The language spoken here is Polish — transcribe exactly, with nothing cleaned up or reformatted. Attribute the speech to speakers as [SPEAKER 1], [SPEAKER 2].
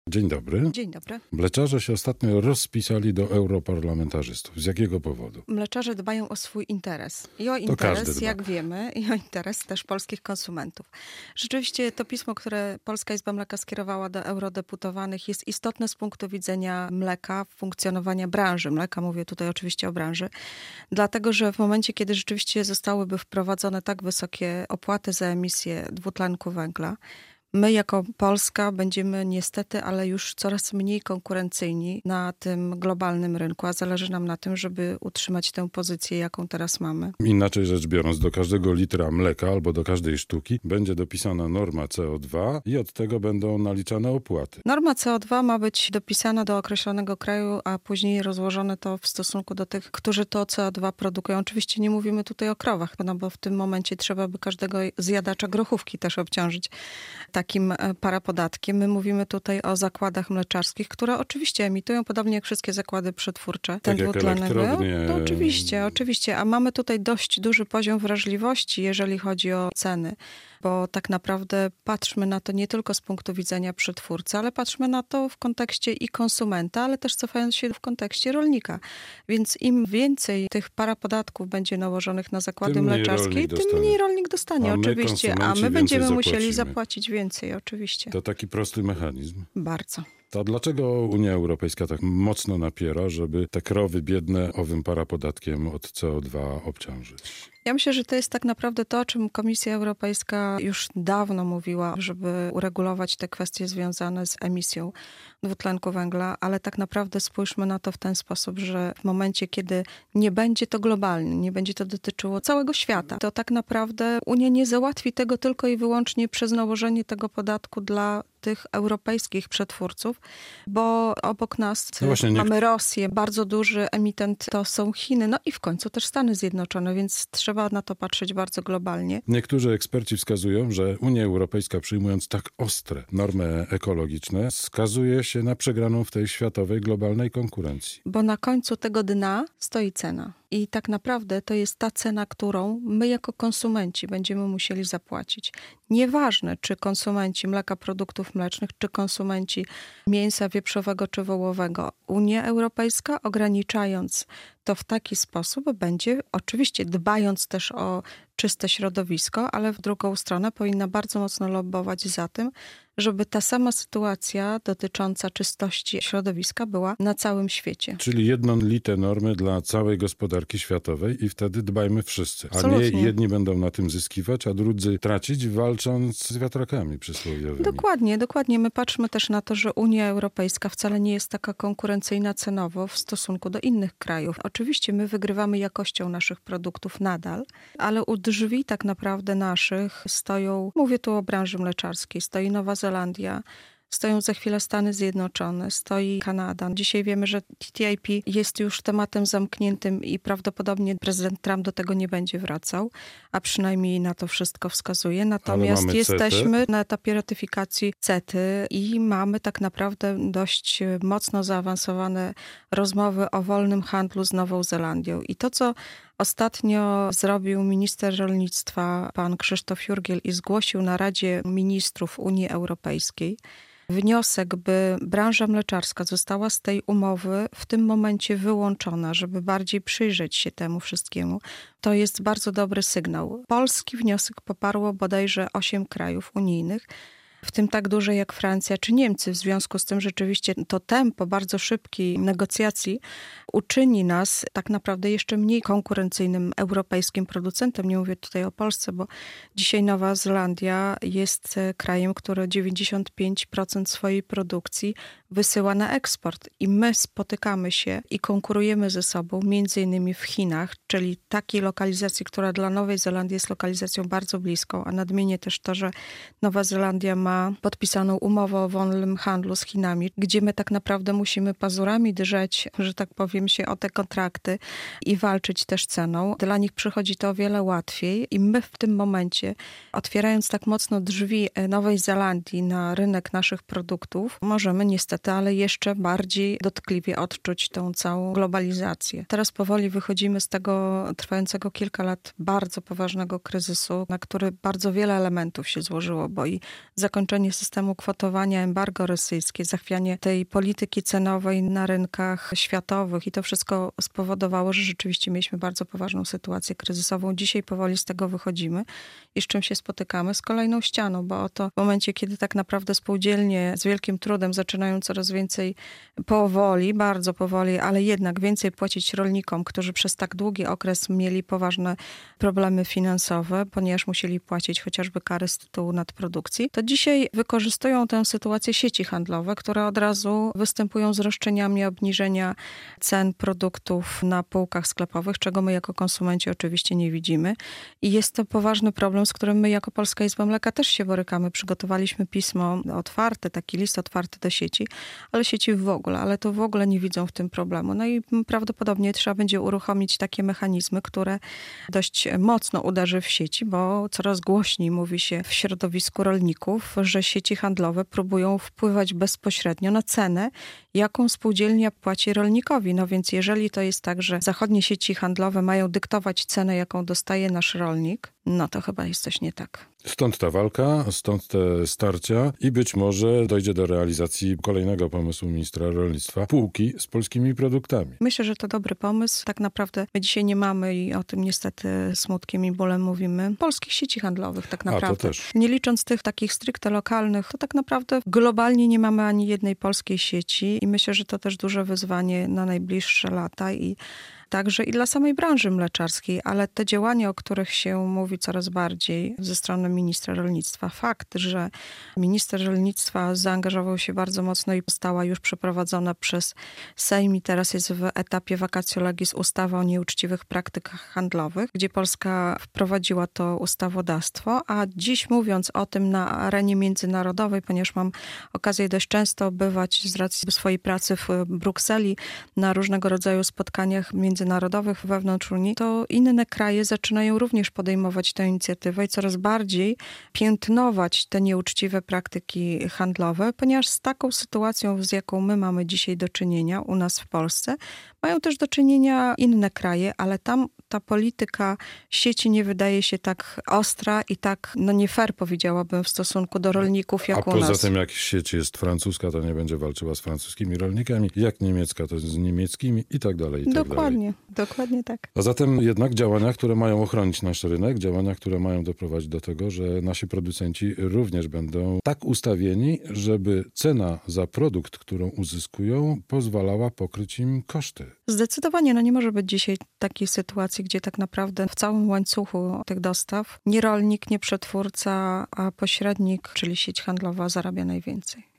[SPEAKER 1] Dzień dobry.
[SPEAKER 2] Dzień dobry.
[SPEAKER 1] Mleczarze się ostatnio rozpisali do europarlamentarzystów. Z jakiego powodu?
[SPEAKER 2] Mleczarze dbają o swój interes. I o
[SPEAKER 1] To
[SPEAKER 2] interes, jak wiemy, i o interes też polskich konsumentów. Rzeczywiście to pismo, które Polska Izba Mleka skierowała do eurodeputowanych, jest istotne z punktu widzenia mleka, funkcjonowania branży. Mleka, mówię tutaj oczywiście o branży. Dlatego, że w momencie, kiedy rzeczywiście zostałyby wprowadzone tak wysokie opłaty za emisję dwutlenku węgla, my jako Polska będziemy niestety, ale już coraz mniej konkurencyjni na tym globalnym rynku, a zależy nam na tym, żeby utrzymać tę pozycję, jaką teraz mamy.
[SPEAKER 1] Inaczej rzecz biorąc, do każdego litra mleka albo do każdej sztuki będzie dopisana norma C O dwa i od tego będą naliczane opłaty.
[SPEAKER 2] Norma C O dwa ma być dopisana do określonego kraju, a później rozłożone to w stosunku do tych, którzy to C O dwa produkują. Oczywiście nie mówimy tutaj o krowach, no bo w tym momencie trzeba by każdego zjadacza grochówki też obciążyć takim parapodatkiem. My mówimy tutaj o zakładach mleczarskich, które oczywiście emitują, podobnie jak wszystkie zakłady przetwórcze.
[SPEAKER 1] Ten tak dwutlenek węgla.
[SPEAKER 2] No, oczywiście, oczywiście. A mamy tutaj dość duży poziom wrażliwości, jeżeli chodzi o ceny. Bo tak naprawdę patrzmy na to nie tylko z punktu widzenia przetwórcy, ale patrzmy na to w kontekście i konsumenta, ale też cofając się w kontekście rolnika. Więc im więcej tych parapodatków będzie nałożonych na zakłady
[SPEAKER 1] tym
[SPEAKER 2] mleczarskie, tym
[SPEAKER 1] dostanie.
[SPEAKER 2] mniej rolnik dostanie,
[SPEAKER 1] a my,
[SPEAKER 2] oczywiście. A my będziemy
[SPEAKER 1] zapłacimy.
[SPEAKER 2] musieli zapłacić więcej, oczywiście.
[SPEAKER 1] To taki prosty mechanizm.
[SPEAKER 2] Bardzo.
[SPEAKER 1] To dlaczego Unia Europejska tak mocno napiera, żeby te krowy biedne owym parapodatkiem od C O dwa obciążyć?
[SPEAKER 2] Ja myślę, że to jest tak naprawdę to, o czym Komisja Europejska już dawno mówiła, żeby uregulować te kwestie związane z emisją dwutlenku węgla, ale tak naprawdę spójrzmy na to w ten sposób, że w momencie, kiedy nie będzie to globalnie, nie będzie to dotyczyło całego świata, to tak naprawdę Unia nie załatwi tego tylko i wyłącznie przez nałożenie tego podatku dla tych europejskich przetwórców, bo obok nas
[SPEAKER 1] no właśnie,
[SPEAKER 2] mamy
[SPEAKER 1] nie...
[SPEAKER 2] Rosję, bardzo duży emitent to są Chiny, no i w końcu też Stany Zjednoczone, więc trzeba na to patrzeć bardzo globalnie.
[SPEAKER 1] Niektórzy eksperci wskazują, że Unia Europejska, przyjmując tak ostre normy ekologiczne, skazuje się na przegraną w tej światowej, globalnej konkurencji.
[SPEAKER 2] Bo na końcu tego dna stoi cena. I tak naprawdę to jest ta cena, którą my jako konsumenci będziemy musieli zapłacić. Nieważne, czy konsumenci mleka, produktów mlecznych, czy konsumenci mięsa wieprzowego czy wołowego. Unia Europejska, ograniczając to w taki sposób, będzie oczywiście dbając też o czyste środowisko, ale w drugą stronę powinna bardzo mocno lobbować za tym, żeby ta sama sytuacja dotycząca czystości środowiska była na całym świecie.
[SPEAKER 1] Czyli jednolite normy dla całej gospodarki światowej i wtedy dbajmy wszyscy. A
[SPEAKER 2] Absolutnie.
[SPEAKER 1] nie jedni będą na tym zyskiwać, a drudzy tracić, walcząc z wiatrakami przysłowiowymi.
[SPEAKER 2] Dokładnie, dokładnie. My patrzmy też na to, że Unia Europejska wcale nie jest taka konkurencyjna cenowo w stosunku do innych krajów. Oczywiście my wygrywamy jakością naszych produktów nadal, ale u drzwi tak naprawdę naszych stoją, mówię tu o branży mleczarskiej, stoi Nowa Zelandia, stoją za chwilę Stany Zjednoczone, stoi Kanada. Dzisiaj wiemy, że T T I P jest już tematem zamkniętym i prawdopodobnie prezydent Trump do tego nie będzie wracał, a przynajmniej na to wszystko wskazuje. Natomiast jesteśmy na etapie ratyfikacji CETY i mamy tak naprawdę dość mocno zaawansowane rozmowy o wolnym handlu z Nową Zelandią. I to, co ostatnio zrobił minister rolnictwa pan Krzysztof Jurgiel i zgłosił na Radzie Ministrów Unii Europejskiej wniosek, by branża mleczarska została z tej umowy w tym momencie wyłączona, żeby bardziej przyjrzeć się temu wszystkiemu, to jest bardzo dobry sygnał. Polski wniosek poparło bodajże osiem krajów unijnych, w tym tak duże jak Francja czy Niemcy. W związku z tym rzeczywiście to tempo bardzo szybkiej negocjacji uczyni nas tak naprawdę jeszcze mniej konkurencyjnym europejskim producentem. Nie mówię tutaj o Polsce, bo dzisiaj Nowa Zelandia jest krajem, który dziewięćdziesiąt pięć procent swojej produkcji wysyła na eksport. I my spotykamy się i konkurujemy ze sobą między innymi w Chinach, czyli takiej lokalizacji, która dla Nowej Zelandii jest lokalizacją bardzo bliską, a nadmienię też to, że Nowa Zelandia ma ma podpisaną umowę o wolnym handlu z Chinami, gdzie my tak naprawdę musimy pazurami drżeć, że tak powiem, się o te kontrakty i walczyć też ceną. Dla nich przychodzi to o wiele łatwiej i my w tym momencie, otwierając tak mocno drzwi Nowej Zelandii na rynek naszych produktów, możemy niestety, ale jeszcze bardziej dotkliwie odczuć tą całą globalizację. Teraz powoli wychodzimy z tego trwającego kilka lat bardzo poważnego kryzysu, na który bardzo wiele elementów się złożyło, bo i zakończenie zakończenie systemu kwotowania, embargo rosyjskie, zachwianie tej polityki cenowej na rynkach światowych i to wszystko spowodowało, że rzeczywiście mieliśmy bardzo poważną sytuację kryzysową. Dzisiaj powoli z tego wychodzimy i z czym się spotykamy? Z kolejną ścianą, bo oto w momencie, kiedy tak naprawdę spółdzielnie z wielkim trudem zaczynają coraz więcej powoli, bardzo powoli, ale jednak więcej płacić rolnikom, którzy przez tak długi okres mieli poważne problemy finansowe, ponieważ musieli płacić chociażby kary z tytułu nadprodukcji, to dzisiaj wykorzystują tę sytuację sieci handlowe, które od razu występują z roszczeniami obniżenia cen produktów na półkach sklepowych, czego my jako konsumenci oczywiście nie widzimy. I jest to poważny problem, z którym my jako Polska Izba Mleka też się borykamy. Przygotowaliśmy pismo otwarte, taki list otwarty do sieci, ale sieci w ogóle, ale to w ogóle nie widzą w tym problemu. No i prawdopodobnie trzeba będzie uruchomić takie mechanizmy, które dość mocno uderzy w sieci, bo coraz głośniej mówi się w środowisku rolników, że sieci handlowe próbują wpływać bezpośrednio na cenę, jaką spółdzielnia płaci rolnikowi. No więc jeżeli to jest tak, że zachodnie sieci handlowe mają dyktować cenę, jaką dostaje nasz rolnik, no to chyba jest coś nie tak.
[SPEAKER 1] Stąd ta walka, stąd te starcia i być może dojdzie do realizacji kolejnego pomysłu ministra rolnictwa, półki z polskimi produktami.
[SPEAKER 2] Myślę, że to dobry pomysł. Tak naprawdę my dzisiaj nie mamy i o tym niestety smutkiem i bólem mówimy, polskich sieci handlowych tak naprawdę.
[SPEAKER 1] A, to też.
[SPEAKER 2] Nie licząc tych takich stricte lokalnych, to tak naprawdę globalnie nie mamy ani jednej polskiej sieci i myślę, że to też duże wyzwanie na najbliższe lata i także i dla samej branży mleczarskiej, ale te działania, o których się mówi coraz bardziej ze strony ministra rolnictwa, fakt, że minister rolnictwa zaangażował się bardzo mocno i została już przeprowadzona przez Sejm i teraz jest w etapie vacatio legis ustawa o nieuczciwych praktykach handlowych, gdzie Polska wprowadziła to ustawodawstwo, a dziś mówiąc o tym na arenie międzynarodowej, ponieważ mam okazję dość często bywać z racji swojej pracy w Brukseli na różnego rodzaju spotkaniach międzynarodowych, międzynarodowych wewnątrz Unii, to inne kraje zaczynają również podejmować tę inicjatywę i coraz bardziej piętnować te nieuczciwe praktyki handlowe, ponieważ z taką sytuacją, z jaką my mamy dzisiaj do czynienia u nas w Polsce, mają też do czynienia inne kraje, ale tam ta polityka sieci nie wydaje się tak ostra i tak, no nie fair powiedziałabym w stosunku do rolników jak
[SPEAKER 1] A
[SPEAKER 2] u nas.
[SPEAKER 1] poza tym jak sieć jest francuska, to nie będzie walczyła z francuskimi rolnikami, jak niemiecka, to z niemieckimi i tak dalej, i tak
[SPEAKER 2] Dokładnie,
[SPEAKER 1] dalej.
[SPEAKER 2] dokładnie tak.
[SPEAKER 1] A zatem jednak działania, które mają ochronić nasz rynek, działania, które mają doprowadzić do tego, że nasi producenci również będą tak ustawieni, żeby cena za produkt, którą uzyskują, pozwalała pokryć im koszty.
[SPEAKER 2] Zdecydowanie, no nie może być dzisiaj takiej sytuacji, gdzie tak naprawdę w całym łańcuchu tych dostaw nie rolnik, nie przetwórca, a pośrednik, czyli sieć handlowa zarabia najwięcej.